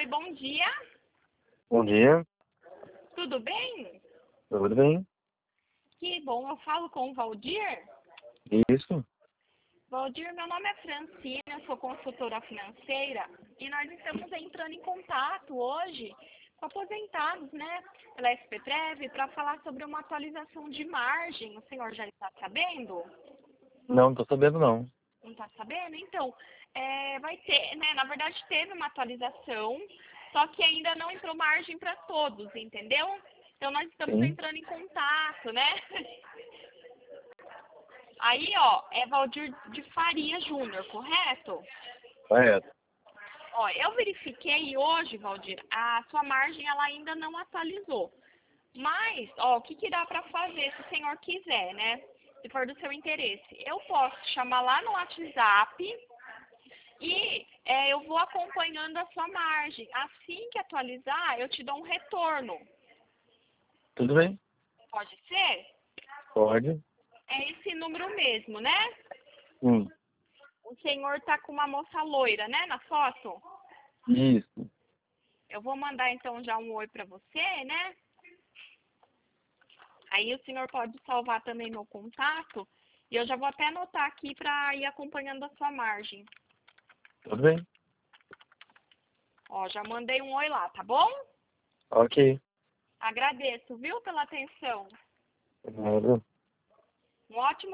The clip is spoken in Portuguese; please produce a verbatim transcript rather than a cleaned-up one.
Oi, bom dia. Bom dia, Tudo bem? tudo bem? Que bom, eu falo com o Valdir. Isso, Valdir, meu nome é Francina, eu sou consultora financeira e nós estamos entrando em contato hoje com aposentados, né, pela S P Trev, para falar sobre uma atualização de margem. O senhor já está sabendo? não, não tô sabendo não. Não está sabendo? Então, é, vai ter, né, na verdade teve uma atualização, só que ainda não entrou margem para todos, entendeu? Então nós estamos Sim, entrando em contato, né? Aí, ó, é Valdir de Faria Júnior, correto? correto. Ó, eu verifiquei hoje, Valdir, a sua margem ela ainda não atualizou. Mas, ó, o que, que dá para fazer se o senhor quiser, né? Se for do seu interesse. Eu posso chamar lá no WhatsApp e é, eu vou acompanhando a sua margem. Assim que atualizar, eu te dou um retorno. Tudo bem? Pode ser? Pode? É esse número mesmo, né? Sim, O senhor tá com uma moça loira, né, na foto? isso. Eu vou mandar então já um oi para você, né? Aí o senhor pode salvar também meu contato e eu já vou até anotar aqui para ir acompanhando a sua margem. Tudo bem? Ó, já mandei um oi lá, tá bom? Ok. Agradeço, viu, pela atenção. Nada. Um ótimo